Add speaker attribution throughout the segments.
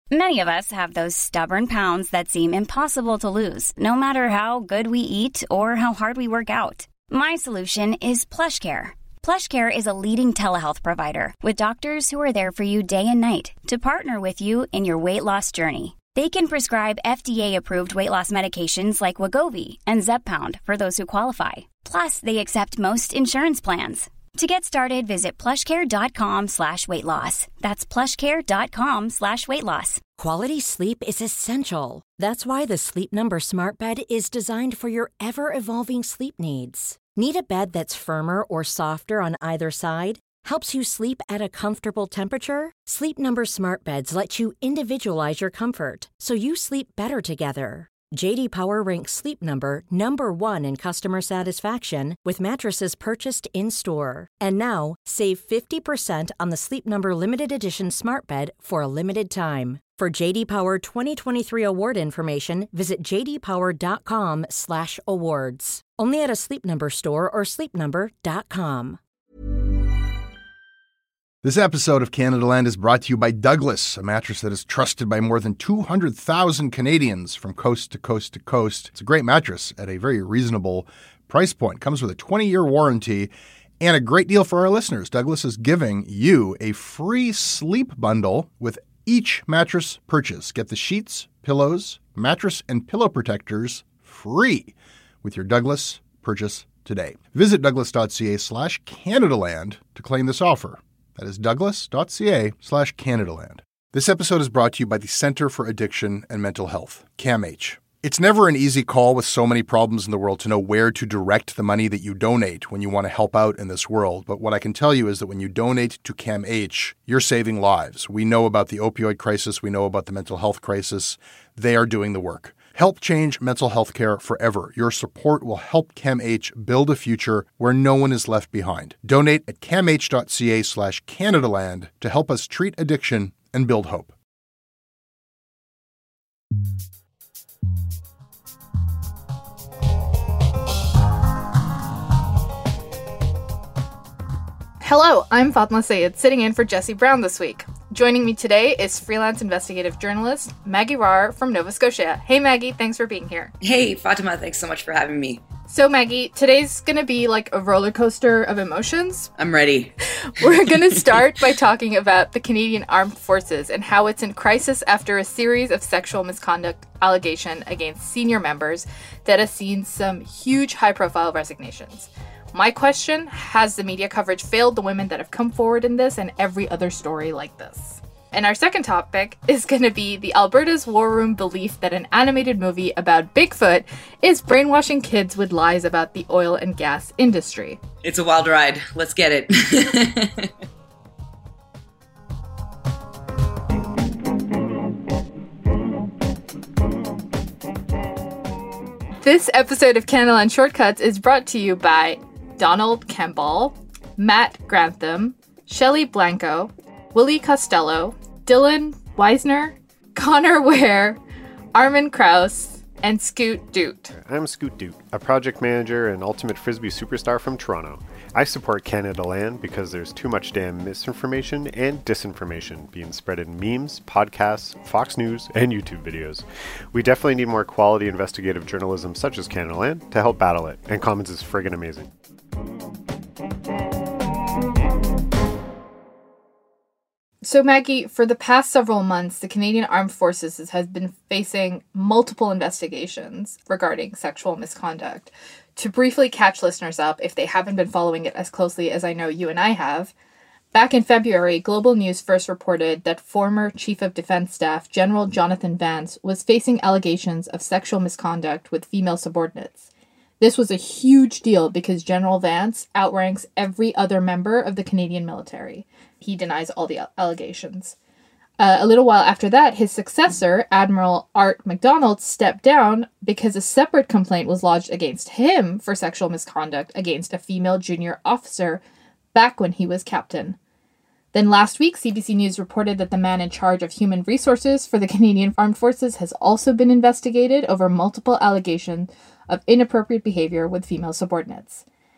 Speaker 1: Many of us have those stubborn pounds that seem impossible to lose, no matter how good we eat or how hard we work out. My solution is PlushCare. PlushCare is a leading telehealth provider with doctors who are there for you day and night to partner with you in your weight loss journey. They can prescribe FDA-approved weight loss medications like Wegovy and Zepbound for those who qualify. Plus, they accept most insurance plans. To get started, visit plushcare.com/weightloss. That's plushcare.com/weightloss.
Speaker 2: Quality sleep is essential. That's why the Sleep Number Smart Bed is designed for your ever-evolving sleep needs. Need a bed that's firmer or softer on either side? Helps you sleep at a comfortable temperature? Sleep Number Smart Beds let you individualize your comfort, so you sleep better together. J.D. Power ranks Sleep Number number 1 in customer satisfaction with mattresses purchased in-store. And now, save 50% on the Sleep Number Limited Edition Smart Bed for a limited time. For J.D. Power 2023 award information, visit jdpower.com/awards. Only at a Sleep Number store or sleepnumber.com.
Speaker 3: This episode of Canada Land is brought to you by Douglas, a mattress that is trusted by more than 200,000 Canadians from coast to coast to coast. It's a great mattress at a very reasonable price point. Comes with a 20-year warranty and a great deal for our listeners. Douglas is giving you a free sleep bundle with each mattress purchase. Get the sheets, pillows, mattress, and pillow protectors free with your Douglas purchase today. Visit douglas.ca/Canadaland to claim this offer. That is douglas.ca/Canadaland. This episode is brought to you by the Center for Addiction and Mental Health, CAMH. It's never an easy call with so many problems in the world to know where to direct the money that you donate when you want to help out in this world. But what I can tell you is that when you donate to CAMH, you're saving lives. We know about the opioid crisis. We know about the mental health crisis. They are doing the work. Help change mental health care forever. Your support will help CAMH build a future where no one is left behind. Donate at camh.ca/Canadaland to help us treat addiction and build hope.
Speaker 4: Hello, I'm Fatma Sayed, sitting in for Jesse Brown this week. Joining me today is freelance investigative journalist Maggie Rahr from Nova Scotia. Hey Maggie, thanks for being here.
Speaker 5: Hey Fatima, thanks so much for having me.
Speaker 4: So Maggie, today's gonna be like a roller coaster of emotions.
Speaker 5: I'm ready.
Speaker 4: We're gonna start by talking about the Canadian Armed Forces and how it's in crisis after a series of sexual misconduct allegation against senior members that has seen some huge high-profile resignations. My question, has the media coverage failed the women that have come forward in this and every other story like this? And our second topic is going to be the Alberta's War Room belief that an animated movie about Bigfoot is brainwashing kids with lies about the oil and gas industry.
Speaker 5: It's a wild ride. Let's get it.
Speaker 4: This episode of Canada Land Shortcuts is brought to you by Donald Campbell, Matt Grantham, Shelley Blanco, Willie Costello, Dylan Weisner, Connor Ware, Armin Kraus, and Scoot Doot.
Speaker 6: I'm Scoot Doot, a project manager and ultimate Frisbee superstar from Toronto. I support Canada Land because there's too much damn misinformation and disinformation being spread in memes, podcasts, Fox News, and YouTube videos. We definitely need more quality investigative journalism such as Canada Land to help battle it, and Commons is friggin' amazing.
Speaker 4: So Maggie, for the past several months, the Canadian Armed Forces has been facing multiple investigations regarding sexual misconduct. To briefly catch listeners up, if they haven't been following it as closely as I know you and I have, back in February, Global News first reported that former Chief of Defense Staff General Jonathan Vance was facing allegations of sexual misconduct with female subordinates. This was a huge deal because General Vance outranks every other member of the Canadian military. He denies all the allegations. A little while after that, his successor, Admiral Art MacDonald, stepped down because a separate complaint was lodged against him for sexual misconduct against a female junior officer back when he was captain. Then last week, CBC News reported that the man in charge of human resources for the Canadian Armed Forces has also been investigated over multiple allegations of inappropriate behavior with female subordinates.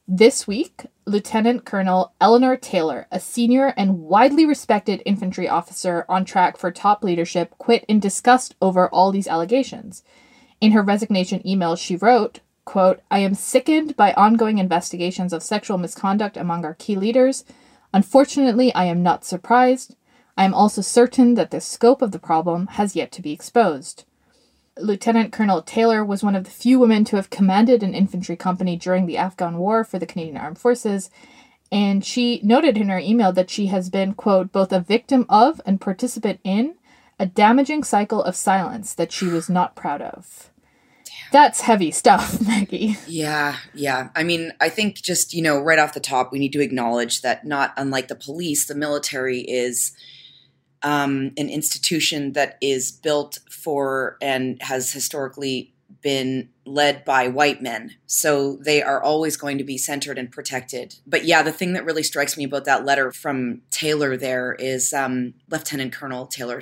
Speaker 4: This week, Lieutenant Colonel Eleanor Taylor, a senior and widely respected infantry officer on track for top leadership, quit in disgust over all these allegations. In her resignation email, she wrote, quote, "I am sickened by ongoing investigations of sexual misconduct among our key leaders. Unfortunately, I am not surprised. I am also certain that the scope of the problem has yet to be exposed." Lieutenant Colonel Taylor was one of the few women to have commanded an infantry company during the Afghan War for the Canadian Armed Forces, and she noted in her email that she has been, quote, "both a victim of and participant in a damaging cycle of silence that she was not proud of." That's heavy stuff, Maggie.
Speaker 5: Yeah. I mean, I think just, right off the top, we need to acknowledge that not unlike the police, the military is an institution that is built for and has historically been led by white men. So they are always going to be centered and protected. But yeah, the thing that really strikes me about that letter from Taylor there is, Lieutenant Colonel Taylor,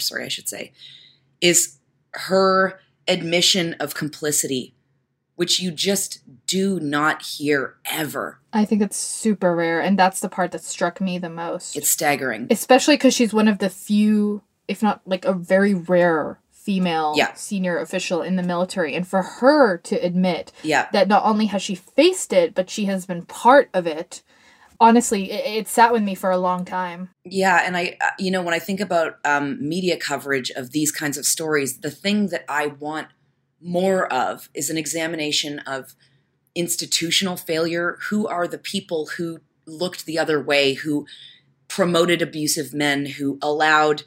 Speaker 5: is her admission of complicity, which you just do not hear ever.
Speaker 4: I think it's super rare, and that's the part that struck me the most.
Speaker 5: It's staggering.
Speaker 4: Especially because she's one of the few, if not like a very rare female senior official in the military. And for her to admit that not only has she faced it, but she has been part of it, honestly, it sat with me for a long time.
Speaker 5: Yeah, and I, when I think about media coverage of these kinds of stories, the thing that I want more of is an examination of institutional failure. Who are the people who looked the other way, who promoted abusive men, who allowed,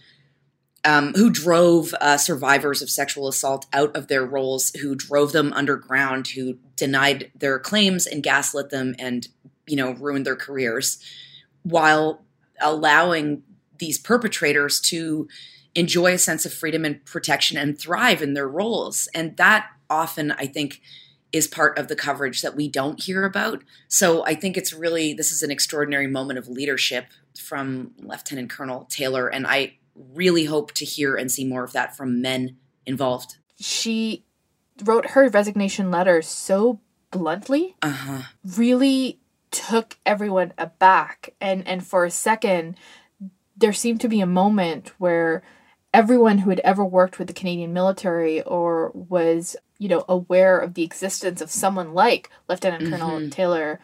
Speaker 5: who drove survivors of sexual assault out of their roles, who drove them underground, who denied their claims and gaslit them and, ruined their careers, while allowing these perpetrators to enjoy a sense of freedom and protection and thrive in their roles. And that often, I think, is part of the coverage that we don't hear about. So I think this is an extraordinary moment of leadership from Lieutenant Colonel Taylor. And I really hope to hear and see more of that from men involved.
Speaker 4: She wrote her resignation letter so bluntly, really took everyone aback. And for a second, there seemed to be a moment where everyone who had ever worked with the Canadian military or was, aware of the existence of someone like Lieutenant Colonel Taylor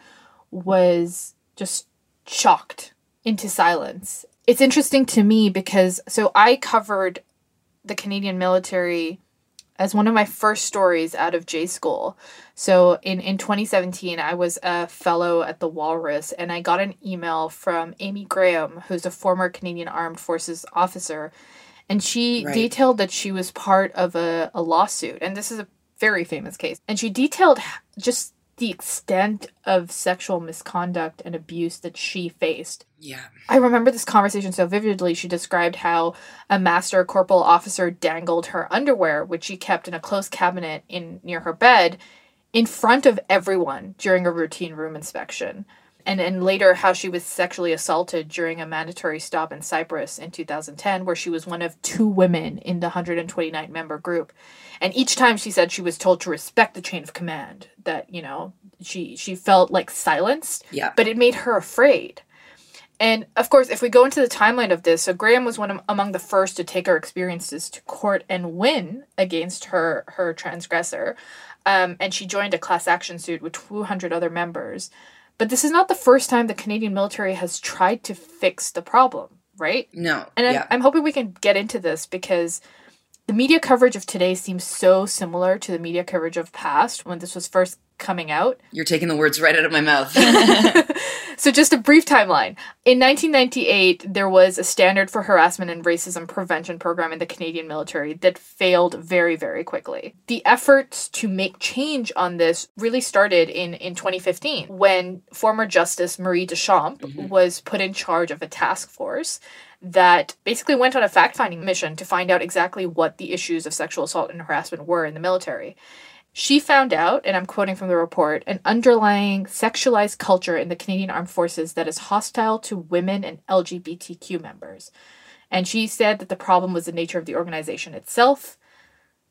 Speaker 4: was just shocked into silence. It's interesting to me because, I covered the Canadian military as one of my first stories out of J School. So in 2017, I was a fellow at the Walrus, and I got an email from Amy Graham, who's a former Canadian Armed Forces officer, and she detailed that she was part of a lawsuit, and this is a very famous case. And she detailed just the extent of sexual misconduct and abuse that she faced.
Speaker 5: Yeah.
Speaker 4: I remember this conversation so vividly. She described how a master corporal officer dangled her underwear, which she kept in a closed cabinet near her bed, in front of everyone during a routine room inspection. And later how she was sexually assaulted during a mandatory stop in Cyprus in 2010, where she was one of 2 women in the 129-member group. And each time she said she was told to respect the chain of command, that, she felt like silenced, but it made her afraid. And of course, if we go into the timeline of this, so Graham was among the first to take her experiences to court and win against her transgressor. And she joined a class action suit with 200 other members. But this is not the first time the Canadian military has tried to fix the problem, right?
Speaker 5: No.
Speaker 4: And I'm hoping we can get into this because the media coverage of today seems so similar to the media coverage of past when this was first coming out.
Speaker 5: You're taking the words right out of my mouth.
Speaker 4: So just a brief timeline. In 1998, there was a Standard for Harassment and Racism Prevention program in the Canadian military that failed very, very quickly. The efforts to make change on this really started in 2015 when former Justice Marie Deschamps was put in charge of a task force that basically went on a fact-finding mission to find out exactly what the issues of sexual assault and harassment were in the military. She found out, and I'm quoting from the report, an underlying sexualized culture in the Canadian Armed Forces that is hostile to women and LGBTQ members. And she said that the problem was the nature of the organization itself.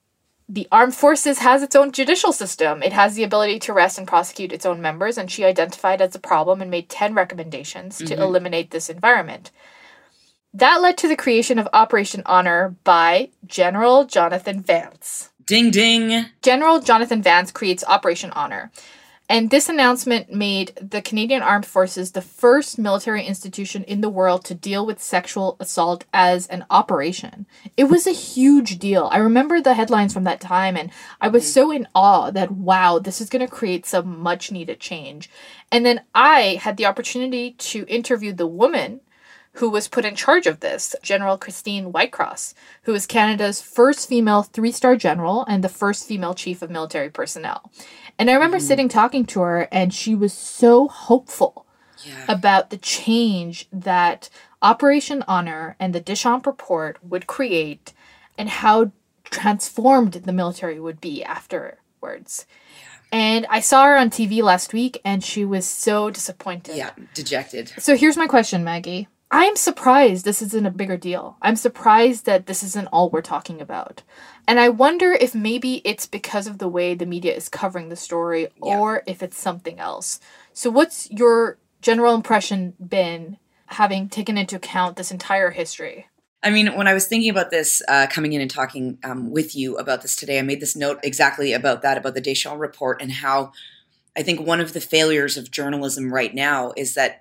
Speaker 4: The armed forces has its own judicial system. It has the ability to arrest and prosecute its own members, and she identified as a problem and made 10 recommendations to eliminate this environment. That led to the creation of Operation Honor by General Jonathan Vance.
Speaker 5: Ding, ding.
Speaker 4: General Jonathan Vance creates Operation Honor. And this announcement made the Canadian Armed Forces the first military institution in the world to deal with sexual assault as an operation. It was a huge deal. I remember the headlines from that time, and I was so in awe that, wow, this is going to create some much needed change. And then I had the opportunity to interview the woman who was put in charge of this, General Christine Whitecross, who is Canada's first female 3-star general and the first female chief of military personnel. And I remember sitting talking to her, and she was so hopeful about the change that Operation Honor and the Deschamps Report would create and how transformed the military would be afterwards. And I saw her on TV last week, and she was so disappointed.
Speaker 5: Yeah, dejected.
Speaker 4: So here's my question, Maggie. I'm surprised this isn't a bigger deal. I'm surprised that this isn't all we're talking about. And I wonder if maybe it's because of the way the media is covering the story or if it's something else. So what's your general impression been, having taken into account this entire history?
Speaker 5: I mean, when I was thinking about this, coming in and talking with you about this today, I made this note exactly about that, about the Deschamps Report, and how I think one of the failures of journalism right now is that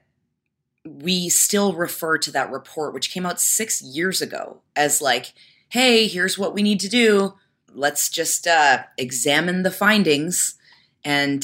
Speaker 5: we still refer to that report, which came out 6 years ago, as like, hey, here's what we need to do. Let's just examine the findings and,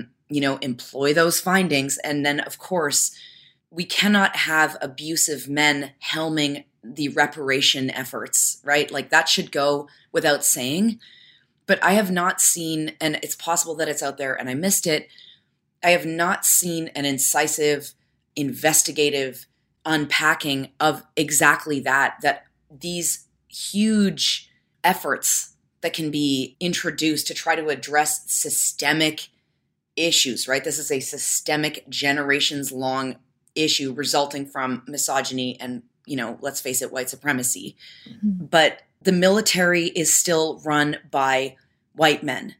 Speaker 5: employ those findings. And then, of course, we cannot have abusive men helming the reparation efforts, right? Like, that should go without saying. But I have not seen, and it's possible that it's out there and I missed it, I have not seen an incisive, investigative unpacking of exactly that these huge efforts that can be introduced to try to address systemic issues, right? This is a systemic, generations-long issue resulting from misogyny and, let's face it, white supremacy. Mm-hmm. But the military is still run by white men.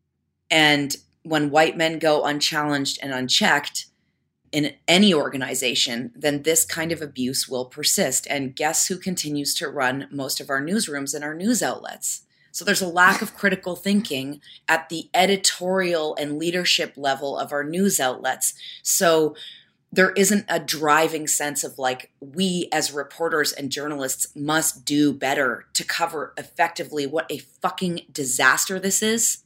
Speaker 5: And when white men go unchallenged and unchecked in any organization, then this kind of abuse will persist. And guess who continues to run most of our newsrooms and our news outlets? So there's a lack of critical thinking at the editorial and leadership level of our news outlets. So there isn't a driving sense of like, we as reporters and journalists must do better to cover effectively what a fucking disaster this is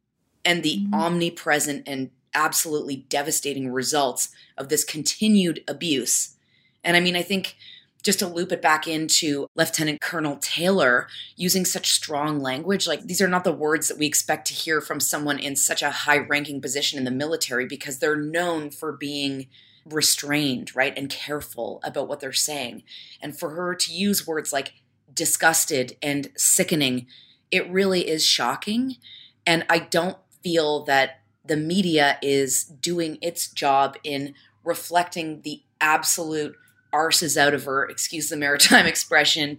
Speaker 5: and the omnipresent and absolutely devastating results of this continued abuse. And I mean, I think just to loop it back into Lieutenant Colonel Taylor using such strong language, like these are not the words that we expect to hear from someone in such a high-ranking position in the military, because they're known for being restrained, right, and careful about what they're saying. And for her to use words like disgusted and sickening, it really is shocking. And I don't feel that the media is doing its job in reflecting the absolute arses out of her, excuse the maritime expression,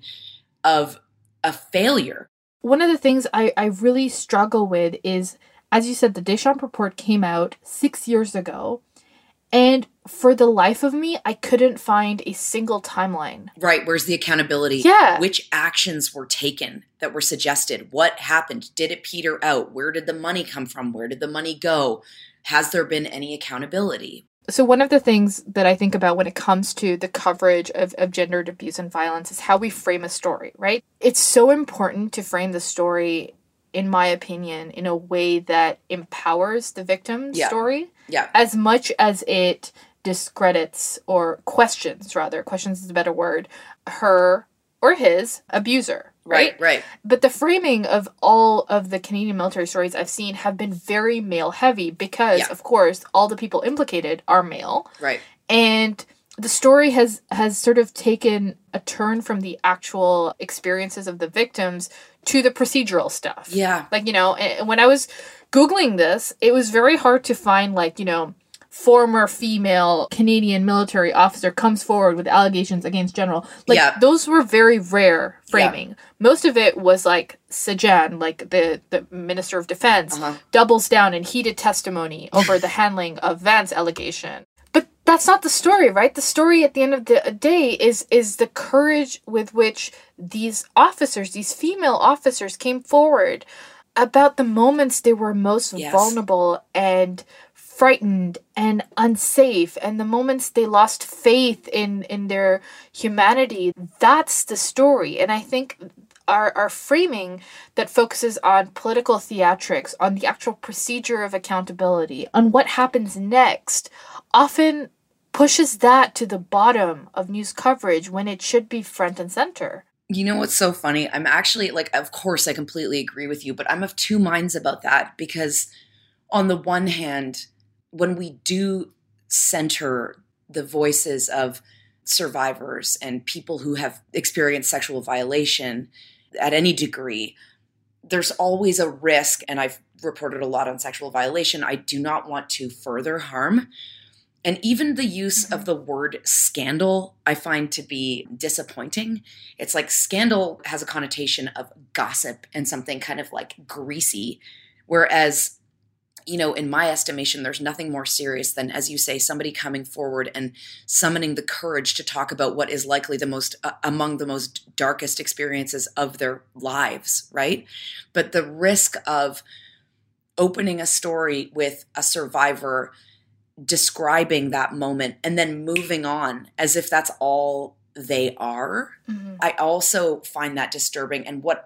Speaker 5: of a failure.
Speaker 4: One of the things I really struggle with is, as you said, the Deschamps Report came out 6 years ago, and for the life of me, I couldn't find a single timeline.
Speaker 5: Right. Where's the accountability?
Speaker 4: Yeah.
Speaker 5: Which actions were taken that were suggested? What happened? Did it peter out? Where did the money come from? Where did the money go? Has there been any accountability?
Speaker 4: So one of the things that I think about when it comes to the coverage of gendered abuse and violence is how we frame a story, right? It's so important to frame the story, in my opinion, in a way that empowers the victim's story. Yeah. As much as it discredits or questions is a better word, her or his abuser. Right?
Speaker 5: Right.
Speaker 4: But the framing of all of the Canadian military stories I've seen have been very male heavy because, of course, all the people implicated are male.
Speaker 5: Right. And
Speaker 4: the story has sort of taken a turn from the actual experiences of the victims to the procedural stuff.
Speaker 5: Yeah.
Speaker 4: Like, when I was Googling this, it was very hard to find, former female Canadian military officer comes forward with allegations against General. Like, those were very rare framing. Yeah. Most of it was like Sajjan, like the Minister of Defense, doubles down in heated testimony over the handling of Vance allegation. But that's not the story, right? The story at the end of the day is the courage with which these officers, these female officers, came forward about the moments they were most vulnerable and frightened and unsafe, and the moments they lost faith in their humanity. That's the story. And I think our framing that focuses on political theatrics, on the actual procedure of accountability, on what happens next, often pushes that to the bottom of news coverage when it should be front and center.
Speaker 5: You know what's so funny? I'm actually, like, of course I completely agree with you, but I'm of two minds about that, because on the one hand, when we do center the voices of survivors and people who have experienced sexual violation at any degree, there's always a risk, and I've reported a lot on sexual violation, I do not want to further harm. And even the use of the word scandal, I find to be disappointing. It's like scandal has a connotation of gossip and something kind of like greasy. Whereas, you know, in my estimation, there's nothing more serious than, as you say, somebody coming forward and summoning the courage to talk about what is likely the most, among the most darkest experiences of their lives, right? But the risk of opening a story with a survivor describing that moment and then moving on as if that's all they are, I also find that disturbing. And what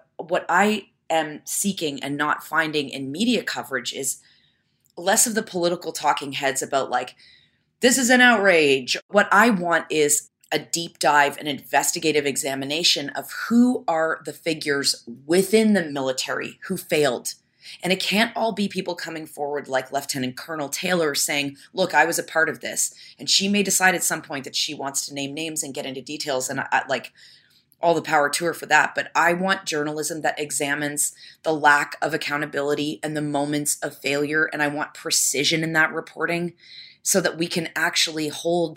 Speaker 5: I am seeking and not finding in media coverage is less of the political talking heads about like, this is an outrage. What I want is a deep dive and investigative examination of who are the figures within the military who failed. And it can't all be people coming forward like Lieutenant Colonel Taylor saying, look, I was a part of this. And she may decide at some point that she wants to name names and get into details. And I like all the power to her for that. But I want journalism that examines the lack of accountability and the moments of failure. And I want precision in that reporting so that we can actually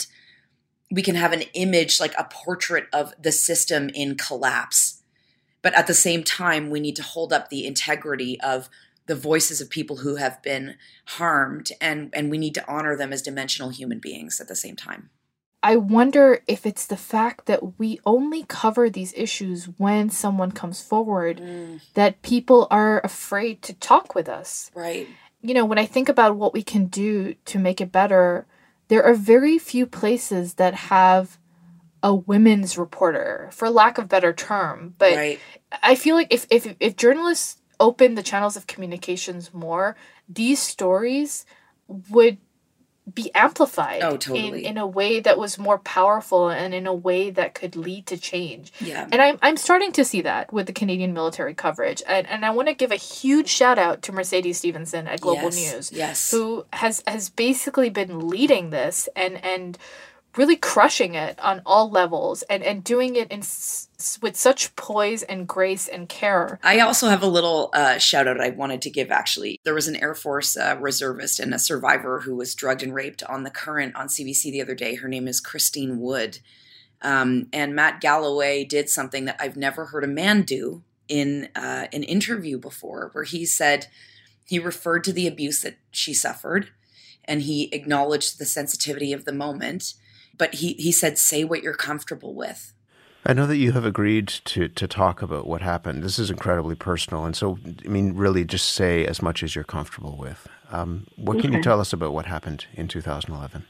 Speaker 5: we can have an image, like a portrait of the system in collapse. But at the same time, we need to hold up the integrity of the voices of people who have been harmed, and we need to honor them as dimensional human beings at the same time.
Speaker 4: I wonder if it's the fact that we only cover these issues when someone comes forward that people are afraid to talk with us.
Speaker 5: Right.
Speaker 4: You know, when I think about what we can do to make it better, there are very few places that have a women's reporter, for lack of better term. But right. I feel like if journalists open the channels of communications more, these stories would be amplified in a way that was more powerful and in a way that could lead to change. Yeah. And I'm starting to see that with the Canadian military coverage. And I want to give a huge shout out to Mercedes Stephenson at Global News, who has basically been leading this and really crushing it on all levels and doing it with such poise and grace and care.
Speaker 5: I also have a little shout out I wanted to give, actually. There was an Air Force reservist and a survivor who was drugged and raped on The Current on CBC the other day. Her name is Christine Wood. And Matt Galloway did something that I've never heard a man do in an interview before, where he said he referred to the abuse that she suffered and he acknowledged the sensitivity of the moment. But he said, say what you're comfortable with.
Speaker 7: I know that you have agreed to talk about what happened. This is incredibly personal. And so, I mean, really just say as much as you're comfortable with. What can you tell us about what happened in 2011?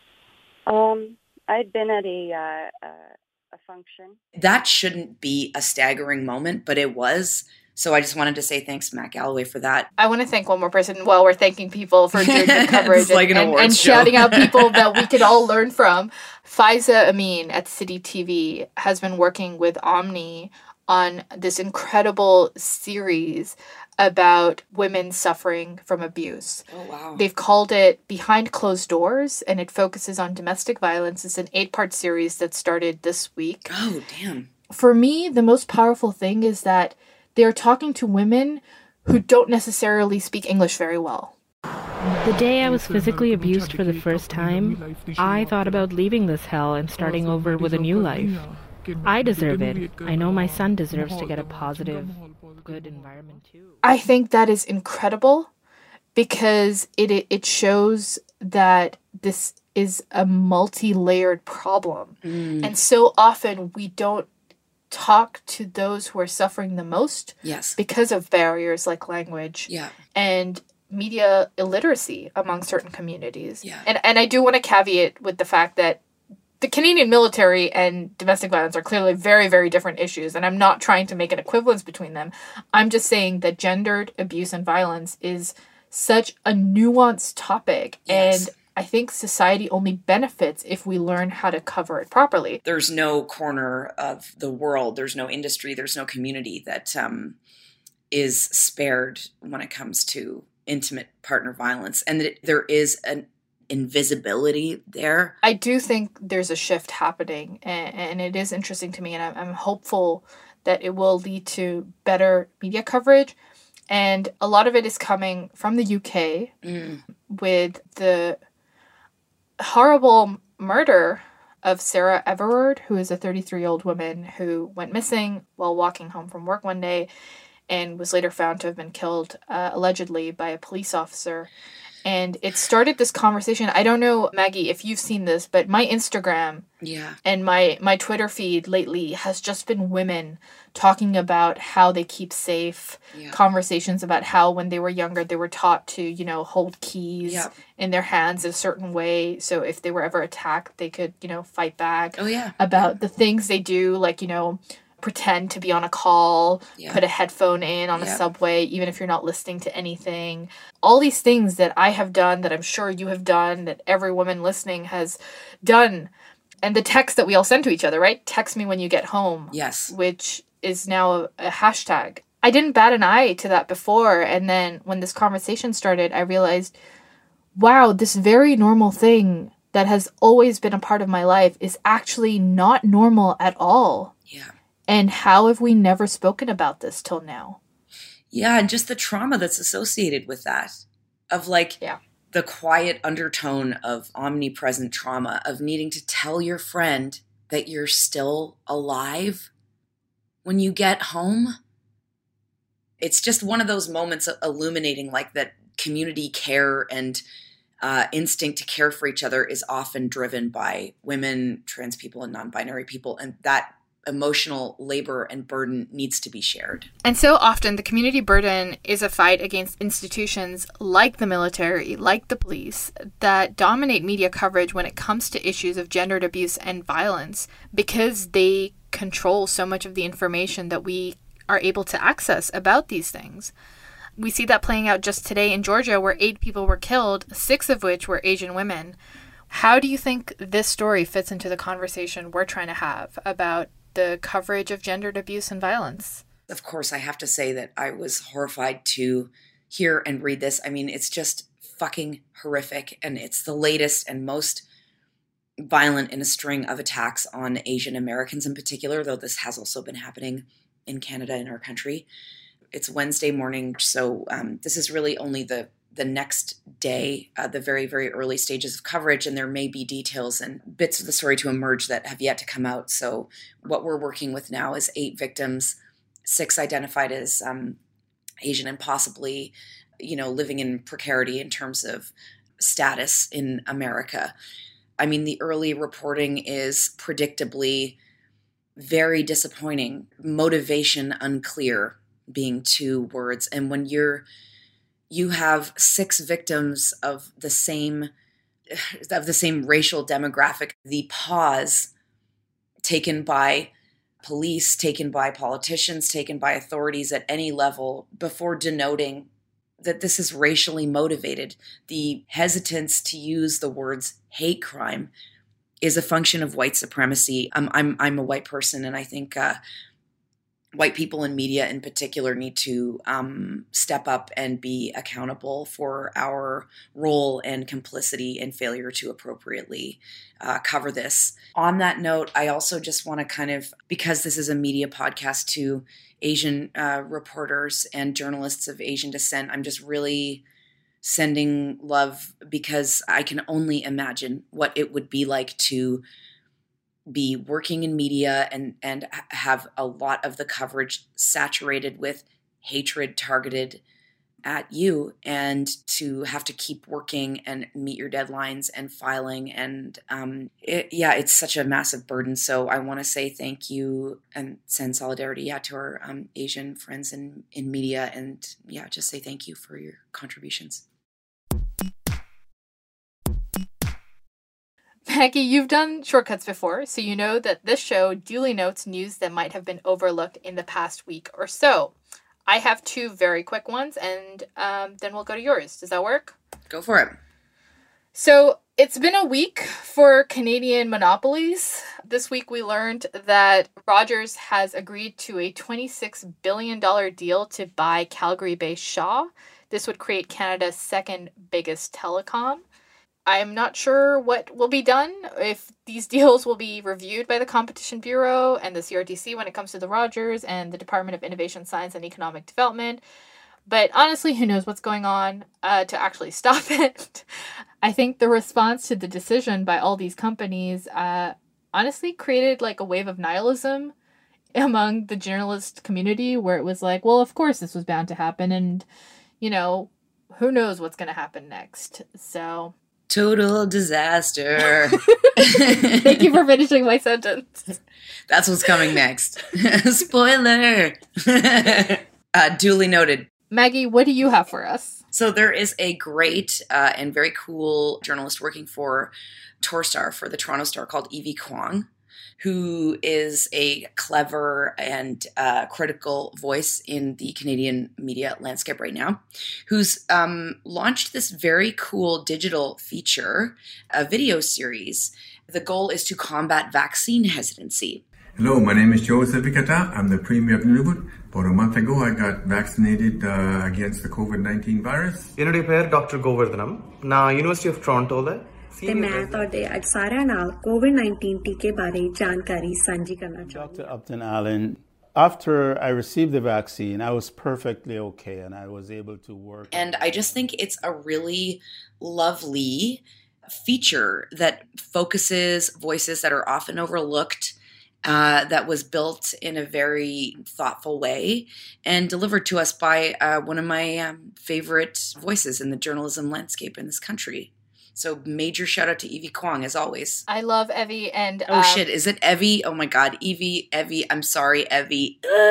Speaker 8: I'd been at a function.
Speaker 5: That shouldn't be a staggering moment, but it was. So I just wanted to say thanks, Matt Galloway, for that.
Speaker 4: I want to thank one more person while we're thanking people for doing good coverage
Speaker 5: like
Speaker 4: and shouting out people that we could all learn from. Faiza Amin at City TV has been working with Omni on this incredible series about women suffering from abuse.
Speaker 5: Oh, wow.
Speaker 4: They've called it Behind Closed Doors, and it focuses on domestic violence. It's an 8-part series that started this week.
Speaker 5: Oh, damn.
Speaker 4: For me, the most powerful thing is that they're talking to women who don't necessarily speak English very well.
Speaker 9: The day I was physically abused for the first time, I thought about leaving this hell and starting over with a new life. I deserve it. I know my son deserves to get a positive, good environment too.
Speaker 4: I think that is incredible because it shows that this is a multi-layered problem. And so often we don't talk to those who are suffering the most because of barriers like language and media illiteracy among certain communities. And I do want to caveat with the fact that the Canadian military and domestic violence are clearly very, very different issues, and I'm not trying to make an equivalence between them. I'm just saying that gendered abuse and violence is such a nuanced topic, and I think society only benefits if we learn how to cover it properly.
Speaker 5: There's no corner of the world, there's no industry, there's no community that is spared when it comes to intimate partner violence, and that there is an invisibility there.
Speaker 4: I do think there's a shift happening, and it is interesting to me, and I'm hopeful that it will lead to better media coverage. And a lot of it is coming from the UK with the horrible murder of Sarah Everard, who is a 33-year-old woman who went missing while walking home from work one day and was later found to have been killed, allegedly, by a police officer. And it started this conversation. I don't know, Maggie, if you've seen this, but my Instagram and my Twitter feed lately has just been women talking about how they keep safe, conversations about how when they were younger, they were taught to, you know, hold keys in their hands a certain way. So if they were ever attacked, they could, you know, fight back. About the things they do, like, you know, pretend to be on a call, put a headphone in on a subway, even if you're not listening to anything. All these things that I have done, that I'm sure you have done, that every woman listening has done. And the text that we all send to each other, right? Text me when you get home. Which is now a hashtag. I didn't bat an eye to that before. And then when this conversation started, I realized, wow, this very normal thing that has always been a part of my life is actually not normal at all. And how have we never spoken about this till now?
Speaker 5: And just the trauma that's associated with that, of like the quiet undertone of omnipresent trauma of needing to tell your friend that you're still alive when you get home. It's just one of those moments illuminating like that community care and instinct to care for each other is often driven by women, trans people, and non-binary people. And that emotional labor and burden needs to be shared.
Speaker 4: And so often the community burden is a fight against institutions like the military, like the police, that dominate media coverage when it comes to issues of gendered abuse and violence, because they control so much of the information that we are able to access about these things. We see that playing out just today in Georgia, where 8 people were killed, 6 of which were Asian women. How do you think this story fits into the conversation we're trying to have about the coverage of gendered abuse and violence?
Speaker 5: Of course, I have to say that I was horrified to hear and read this. I mean, it's just fucking horrific. And it's the latest and most violent in a string of attacks on Asian Americans in particular, though this has also been happening in Canada, in our country. It's Wednesday morning, so this is really only the next day, the very, very early stages of coverage, and there may be details and bits of the story to emerge that have yet to come out. So what we're working with now is 8 victims, 6 identified as Asian and possibly, you know, living in precarity in terms of status in America. I mean, the early reporting is predictably very disappointing. Motivation unclear being 2 words. And when you have 6 victims of the same racial demographic, the pause taken by police, taken by politicians, taken by authorities at any level before denoting that this is racially motivated, the hesitance to use the words hate crime is a function of white supremacy. I'm a white person, and I think white people in media in particular need to step up and be accountable for our role and complicity and failure to appropriately cover this. On that note, I also just want to kind of, because this is a media podcast to Asian reporters and journalists of Asian descent, I'm just really sending love because I can only imagine what it would be like to be working in media and have a lot of the coverage saturated with hatred targeted at you, and to have to keep working and meet your deadlines and filing. And it's such a massive burden. So I want to say thank you and send solidarity to our Asian friends in media, and just say thank you for your contributions.
Speaker 4: Maggie, you've done Shortcuts before, so you know that this show duly notes news that might have been overlooked in the past week or so. I have 2 very quick ones, and then we'll go to yours. Does that work?
Speaker 5: Go for it.
Speaker 4: So it's been a week for Canadian monopolies. This week we learned that Rogers has agreed to a $26 billion deal to buy Calgary-based Shaw. This would create Canada's second biggest telecom. I'm not sure what will be done, if these deals will be reviewed by the Competition Bureau and the CRTC when it comes to the Rogers and the Department of Innovation, Science and Economic Development. But honestly, who knows what's going on to actually stop it. I think the response to the decision by all these companies honestly created like a wave of nihilism among the journalist community, where it was like, well, of course this was bound to happen, and, who knows what's going to happen next. So...
Speaker 5: total disaster.
Speaker 4: Thank you for finishing my sentence.
Speaker 5: That's what's coming next. Spoiler. Duly noted.
Speaker 4: Maggie, what do you have for us?
Speaker 5: So there is a great and very cool journalist working for Torstar, for the Toronto Star, called Evie Kwong, who is a clever and critical voice in the Canadian media landscape right now, who's launched this very cool digital feature, a video series. The goal is to combat vaccine hesitancy.
Speaker 10: Hello, my name is Joe Silvikata. I'm the Premier of Nunavut. About a month ago, I got vaccinated against the COVID-19 virus.
Speaker 11: என்னுடைய பெயர் doctor Govardhanam. நான் university of Toronto
Speaker 12: ਤੇ ਮੈਂ ਤੁਹਾਡੇ ਅੱਜ ਸਾਰਿਆਂ ਨਾਲ COVID-19 ਟੀਕੇ ਬਾਰੇ ਜਾਣਕਾਰੀ ਸਾਂਝੀ ਕਰਨਾ ਚਾਹੁੰਦੀ ਹਾਂ.
Speaker 13: Dr. Upton Allen, after I received the vaccine, I was perfectly okay and I was able to work.
Speaker 5: And I just think it's a really lovely feature that focuses voices that are often overlooked, that was built in a very thoughtful way and delivered to us by one of my favorite voices in the journalism landscape in this country. So major shout out to Evie Kwong, as always.
Speaker 4: I love Evie and...
Speaker 5: oh, shit. Is it Evie? Oh, my God. Evie. I'm sorry, Evie.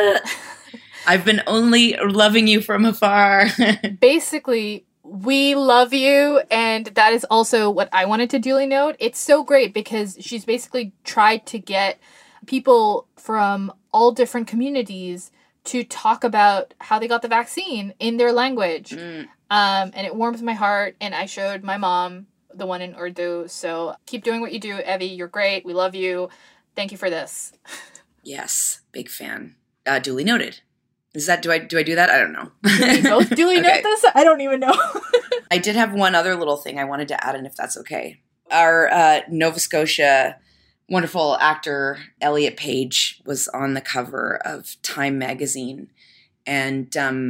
Speaker 5: I've been only loving you from afar.
Speaker 4: Basically, we love you. And that is also what I wanted to duly note. It's so great because she's basically tried to get people from all different communities to talk about how they got the vaccine in their language. And it warms my heart. And I showed my mom the one in Urdu. So keep doing what you do, Evie. You're great. We love you. Thank you for this.
Speaker 5: Yes, big fan. Duly noted. Is that, do I do that? I don't know.
Speaker 4: Do we both duly note this? I don't even know.
Speaker 5: I did have one other little thing I wanted to add in, if that's okay. Our Nova Scotia wonderful actor Elliot Page was on the cover of Time magazine. And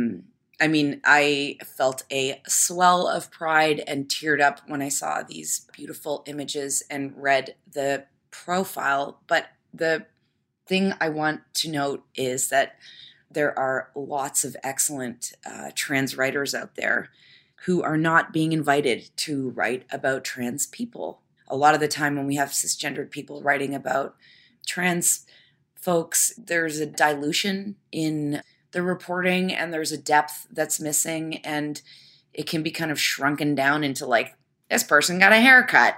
Speaker 5: I felt a swell of pride and teared up when I saw these beautiful images and read the profile. But the thing I want to note is that there are lots of excellent trans writers out there who are not being invited to write about trans people. A lot of the time when we have cisgendered people writing about trans folks, there's a dilution in the reporting and there's a depth that's missing, and it can be kind of shrunken down into like, this person got a haircut,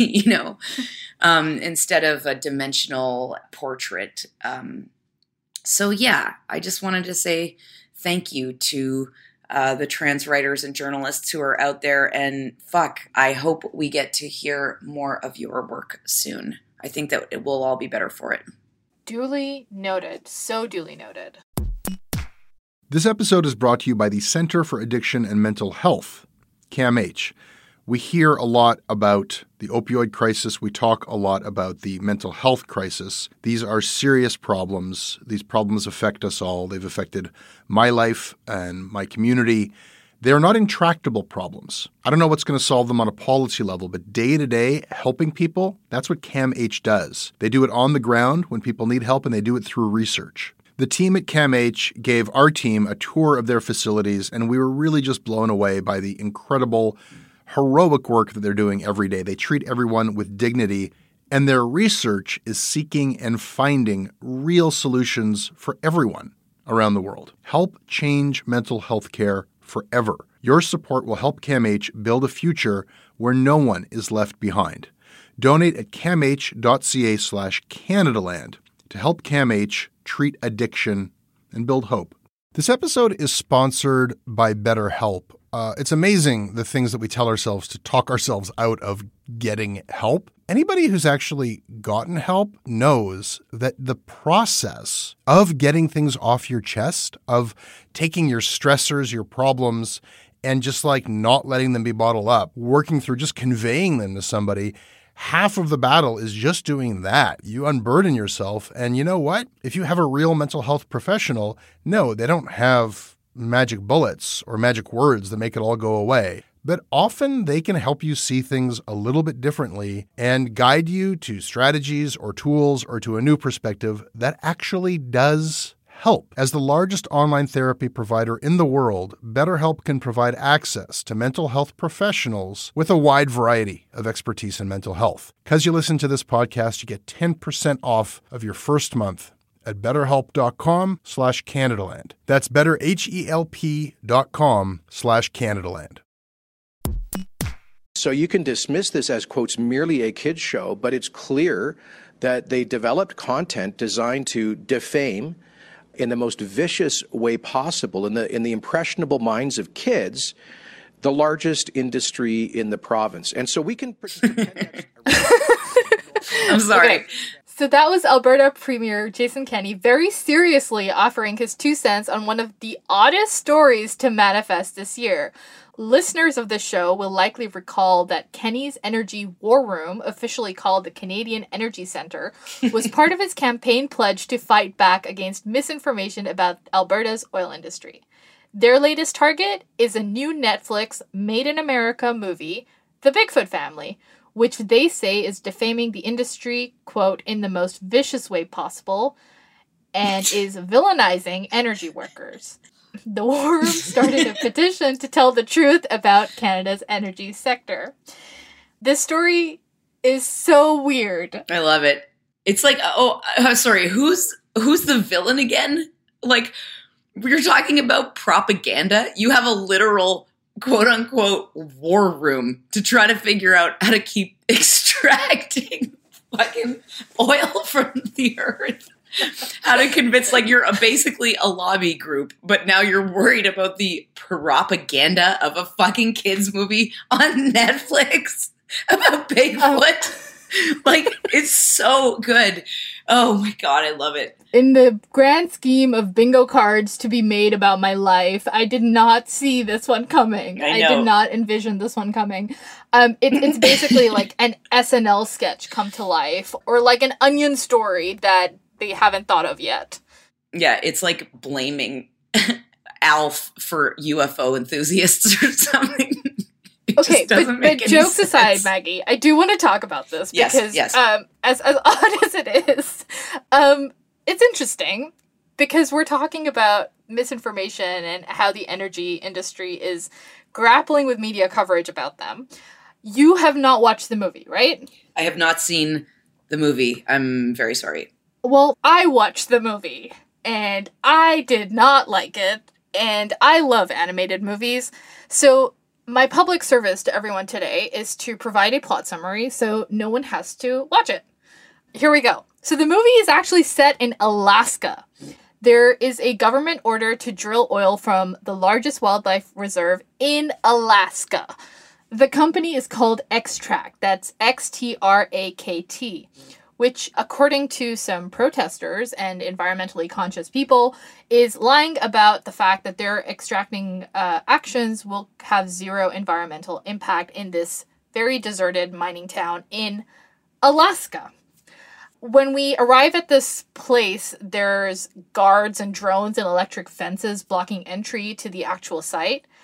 Speaker 5: instead of a dimensional portrait. So yeah, I just wanted to say thank you to the trans writers and journalists who are out there, and I hope we get to hear more of your work soon. I think that it will all be better for it.
Speaker 4: Duly noted. So duly noted.
Speaker 3: This episode is brought to you by the Center for Addiction and Mental Health, CAMH. We hear a lot about the opioid crisis. We talk a lot about the mental health crisis. These are serious problems. These problems affect us all. They've affected my life and my community. They are not intractable problems. I don't know what's going to solve them on a policy level, but day-to-day, helping people, that's what CAMH does. They do it on the ground when people need help, and they do it through research. The team at CAMH gave our team a tour of their facilities, and we were really just blown away by the incredible, heroic work that they're doing every day. They treat everyone with dignity, and their research is seeking and finding real solutions for everyone around the world. Help change mental health care forever. Your support will help CAMH build a future where no one is left behind. Donate at camh.ca/Canadaland to help CAMH treat addiction and build hope. This episode is sponsored by BetterHelp. It's amazing the things that we tell ourselves to talk ourselves out of getting help. Anybody who's actually gotten help knows that the process of getting things off your chest, of taking your stressors, your problems, and just like not letting them be bottled up, working through just conveying them to somebody, half of the battle is just doing that. You unburden yourself. And you know what? If you have a real mental health professional, no, they don't have magic bullets or magic words that make it all go away. But often they can help you see things a little bit differently and guide you to strategies or tools or to a new perspective that actually does help. As the largest online therapy provider in the world, BetterHelp can provide access to mental health professionals with a wide variety of expertise in mental health. Because you listen to this podcast, you get 10% off of your first month at betterhelp.com/Canadaland. That's betterhelp.com/Canadaland.
Speaker 14: So you can dismiss this as, quotes, merely a kids show, but it's clear that they developed content designed to defame in the most vicious way possible in the impressionable minds of kids, the largest industry in the province. And so we can
Speaker 5: I'm sorry.
Speaker 4: Okay. So that was Alberta Premier Jason Kenney very seriously offering his 2 cents on one of the oddest stories to manifest this year. Listeners of this show will likely recall that Kenney's Energy War Room, officially called the Canadian Energy Centre, was part of his campaign pledge to fight back against misinformation about Alberta's oil industry. Their latest target is a new Netflix Made in America movie, The Bigfoot Family, which they say is defaming the industry, quote, in the most vicious way possible, and is villainizing energy workers. The War Room started a petition to tell the truth about Canada's energy sector. This story is so weird.
Speaker 5: I love it. It's like, sorry, who's the villain again? Like, we're talking about propaganda. You have a literal quote-unquote war room to try to figure out how to keep extracting fucking oil from the earth. How to convince, like, you're basically a lobby group, but now you're worried about the propaganda of a fucking kids movie on Netflix about Bigfoot. Like, it's so good. Oh my God, I love it.
Speaker 4: In the grand scheme of bingo cards to be made about my life, I did not see this one coming. I did not envision this one coming. It's basically like an SNL sketch come to life, or like an Onion story that they haven't thought of yet.
Speaker 5: Yeah, it's like blaming Alf for UFO enthusiasts or something.
Speaker 4: Okay, but jokes aside, Maggie, I do want to talk about this because as odd as it is, it's interesting because we're talking about misinformation and how the energy industry is grappling with media coverage about them. You have not watched the movie, right?
Speaker 5: I have not seen the movie. I'm very sorry.
Speaker 4: Well, I watched the movie, and I did not like it, and I love animated movies, so my public service to everyone today is to provide a plot summary so no one has to watch it. Here we go. So the movie is actually set in Alaska. There is a government order to drill oil from the largest wildlife reserve in Alaska. The company is called Extrakt. That's Xtrakt. Which, according to some protesters and environmentally conscious people, is lying about the fact that their extracting actions will have zero environmental impact in this very deserted mining town in Alaska. When we arrive at this place, there's guards and drones and electric fences blocking entry to the actual site.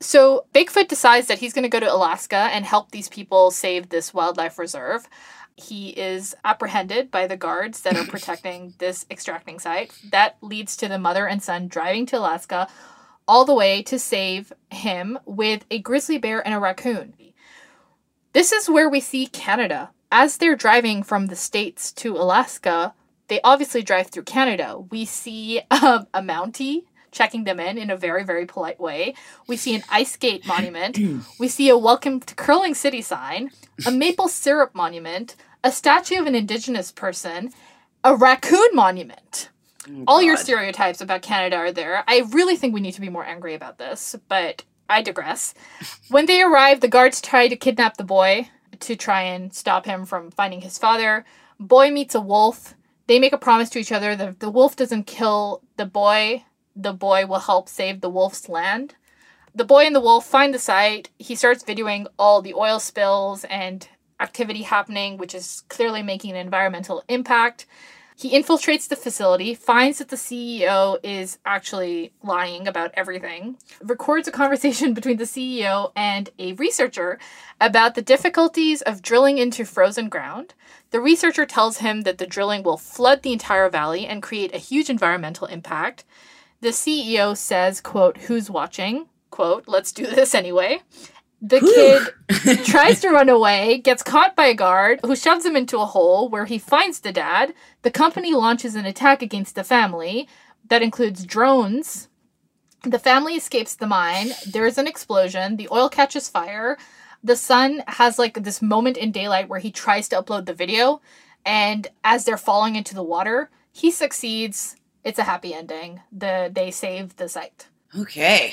Speaker 4: So Bigfoot decides that he's going to go to Alaska and help these people save this wildlife reserve. He is apprehended by the guards that are protecting this extracting site. That leads to the mother and son driving to Alaska all the way to save him with a grizzly bear and a raccoon. This is where we see Canada. As they're driving from the States to Alaska, they obviously drive through Canada. We see a Mountie checking them in a very, very polite way. We see an ice skate monument. We see a welcome to Curling City sign, a maple syrup monument, a statue of an Indigenous person, a raccoon monument. All your stereotypes about Canada are there. I really think we need to be more angry about this, but I digress. When they arrive, the guards try to kidnap the boy to try and stop him from finding his father. Boy meets a wolf. They make a promise to each other that if the wolf doesn't kill the boy will help save the wolf's land. The boy and the wolf find the site. He starts videoing all the oil spills and activity happening, which is clearly making an environmental impact. He infiltrates the facility, finds that the CEO is actually lying about everything, records a conversation between the CEO and a researcher about the difficulties of drilling into frozen ground. The researcher tells him that the drilling will flood the entire valley and create a huge environmental impact. The CEO says, quote, "Who's watching?" Quote, "Let's do this anyway." The kid tries to run away, gets caught by a guard who shoves him into a hole where he finds the dad. The company launches an attack against the family that includes drones. The family escapes the mine. There's an explosion. The oil catches fire. The son has like this moment in daylight where he tries to upload the video. And as they're falling into the water, he succeeds. It's a happy ending. They save the site.
Speaker 5: Okay.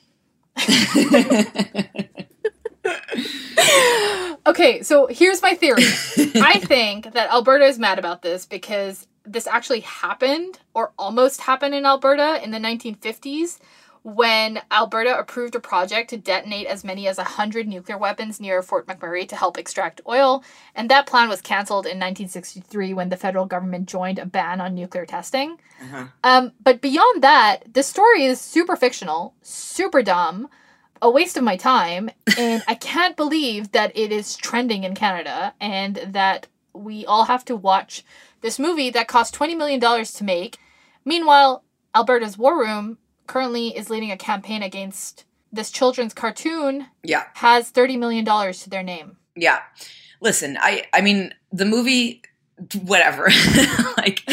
Speaker 4: Okay, so here's my theory. I think that Alberta is mad about this because this actually happened or almost happened in Alberta in the 1950s when Alberta approved a project to detonate as many as 100 nuclear weapons near Fort McMurray to help extract oil. And that plan was canceled in 1963 when the federal government joined a ban on nuclear testing. But beyond that, the story is super fictional, super dumb, a waste of my time, and I can't believe that it is trending in Canada and that we all have to watch this movie that cost $20 million to make. Meanwhile, Alberta's War Room currently is leading a campaign against this children's cartoon.
Speaker 5: Yeah.
Speaker 4: Has $30 million to their name.
Speaker 5: Yeah. Listen, I mean, the movie, whatever. Like,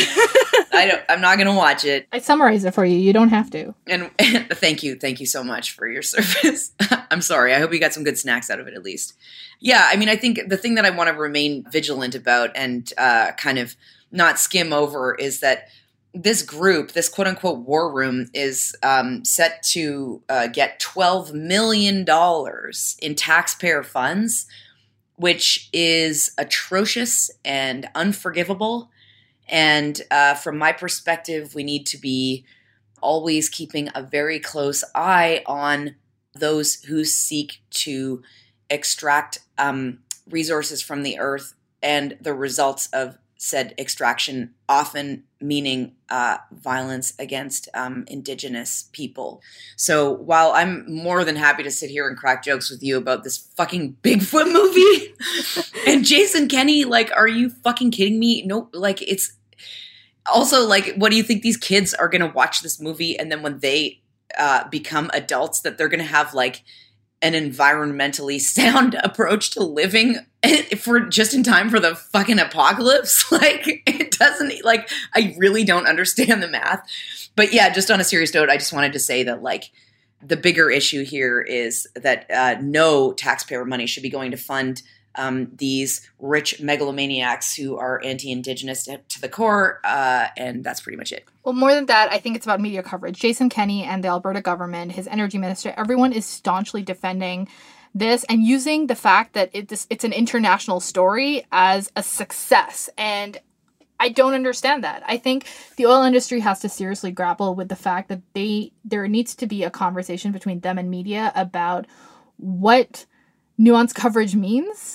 Speaker 5: I'm not going to watch it.
Speaker 4: I summarized it for you. You don't have to.
Speaker 5: And thank you so much for your service. I'm sorry. I hope you got some good snacks out of it at least. Yeah, I mean, I think the thing that I want to remain vigilant about and kind of not skim over is that this group, this quote unquote war room, is set to get $12 million in taxpayer funds, which is atrocious and unforgivable. And from my perspective, we need to be always keeping a very close eye on those who seek to extract resources from the earth and the results of said extraction, often meaning violence against Indigenous people. So while I'm more than happy to sit here and crack jokes with you about this fucking Bigfoot movie and Jason Kenney, like, are you fucking kidding me? No, like, it's also like, what do you think these kids are going to watch this movie and then when they become adults that they're going to have like an environmentally sound approach to living for just in time for the fucking apocalypse? Like, it doesn't, like, I really don't understand the math. But yeah, just on a serious note, I just wanted to say that, like, the bigger issue here is that no taxpayer money should be going to fund these rich megalomaniacs who are anti-Indigenous to the core, and that's pretty much it.
Speaker 4: Well, more than that, I think it's about media coverage. Jason Kenney and the Alberta government, his energy minister, everyone is staunchly defending this and using the fact that it's an international story as a success. And I don't understand that. I think the oil industry has to seriously grapple with the fact that there needs to be a conversation between them and media about what nuanced coverage means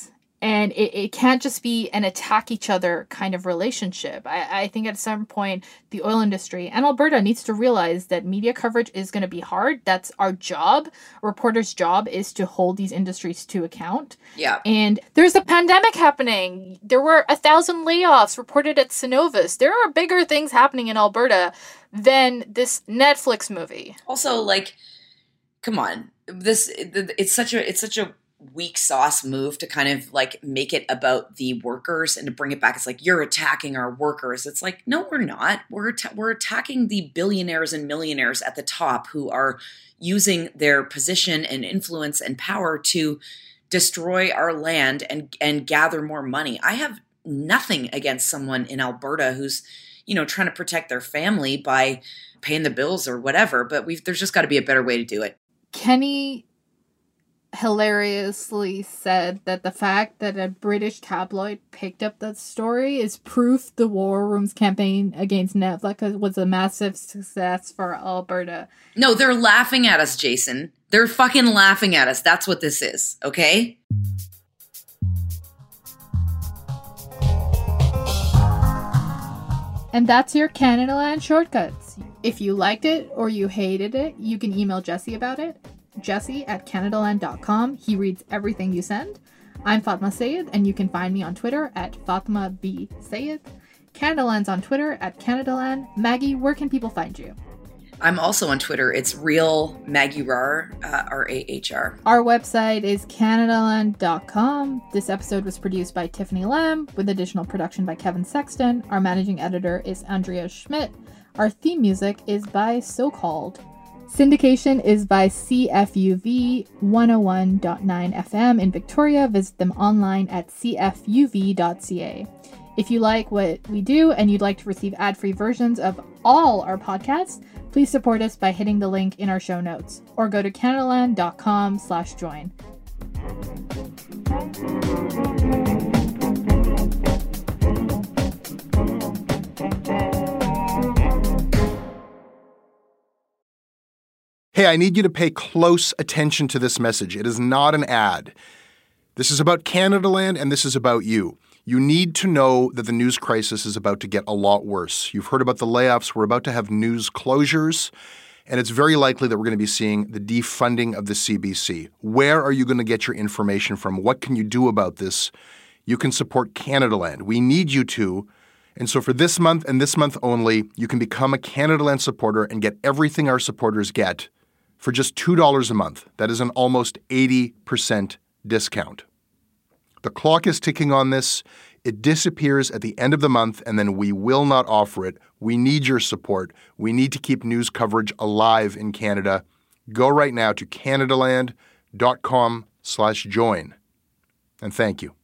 Speaker 4: And it can't just be an attack each other kind of relationship. I think at some point, the oil industry and Alberta needs to realize that media coverage is going to be hard. That's our job. A reporter's job is to hold these industries to account.
Speaker 5: Yeah.
Speaker 4: And there's a pandemic happening. There were 1,000 layoffs reported at Cenovus. There are bigger things happening in Alberta than this Netflix movie.
Speaker 5: Also, like, come on. It's such a weak sauce move to kind of like make it about the workers and to bring it back. It's like, you're attacking our workers. It's like, no, we're not. We're attacking the billionaires and millionaires at the top who are using their position and influence and power to destroy our land and gather more money. I have nothing against someone in Alberta who's, trying to protect their family by paying the bills or whatever, but there's just got to be a better way to do it.
Speaker 4: Kenny hilariously said that the fact that a British tabloid picked up that story is proof the War Room's campaign against Netflix was a massive success for Alberta.
Speaker 5: No, they're laughing at us, Jason. They're fucking laughing at us. That's what this is, okay?
Speaker 4: And that's your Canadaland Shortcuts. If you liked it or you hated it, you can email Jesse about it. Jesse@CanadaLand.com. He reads everything you send. I'm Fatma Sayed, and you can find me on Twitter at Fatma B. Sayed. Canadaland's on Twitter at Canadaland. Maggie, where can people find you?
Speaker 5: I'm also on Twitter. It's real Maggie Rahr, R-A-H-R.
Speaker 4: Our website is CanadaLand.com. This episode was produced by Tiffany Lamb, with additional production by Kevin Sexton. Our managing editor is Andrea Schmidt. Our theme music is by So Called. Syndication is by CFUV 101.9 FM in Victoria. Visit them online at cfuv.ca. If you like what we do and you'd like to receive ad-free versions of all our podcasts, please support us by hitting the link in our show notes or go to CanadaLand.com/join.
Speaker 3: Hey, I need you to pay close attention to this message. It is not an ad. This is about Canadaland, and this is about you. You need to know that the news crisis is about to get a lot worse. You've heard about the layoffs. We're about to have news closures, and it's very likely that we're going to be seeing the defunding of the CBC. Where are you going to get your information from? What can you do about this? You can support Canadaland. We need you to. And so for this month and this month only, you can become a Canadaland supporter and get everything our supporters get for just $2 a month. That is an almost 80% discount. The clock is ticking on this. It disappears at the end of the month, and then we will not offer it. We need your support. We need to keep news coverage alive in Canada. Go right now to CanadaLand.com/join. And thank you.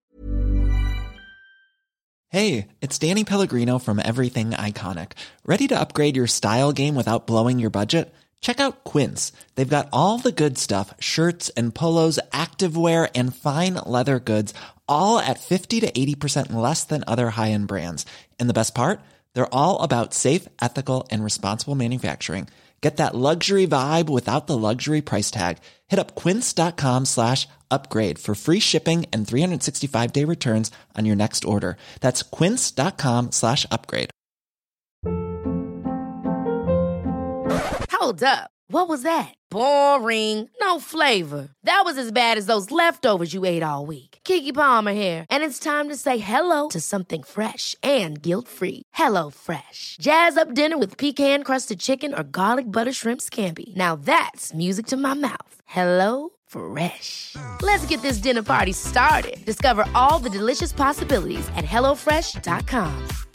Speaker 15: Hey, it's Danny Pellegrino from Everything Iconic. Ready to upgrade your style game without blowing your budget? Check out Quince. They've got all the good stuff, shirts and polos, activewear, and fine leather goods, all at 50 to 80% less than other high-end brands. And the best part? They're all about safe, ethical, and responsible manufacturing. Get that luxury vibe without the luxury price tag. Hit up quince.com/upgrade for free shipping and 365-day returns on your next order. That's quince.com/upgrade.
Speaker 16: Hold up. What was that? Boring. No flavor. That was as bad as those leftovers you ate all week. Keke Palmer here. And it's time to say hello to something fresh and guilt-free. Hello Fresh. Jazz up dinner with pecan-crusted chicken or garlic butter shrimp scampi. Now that's music to my mouth. Hello Fresh. Let's get this dinner party started. Discover all the delicious possibilities at HelloFresh.com.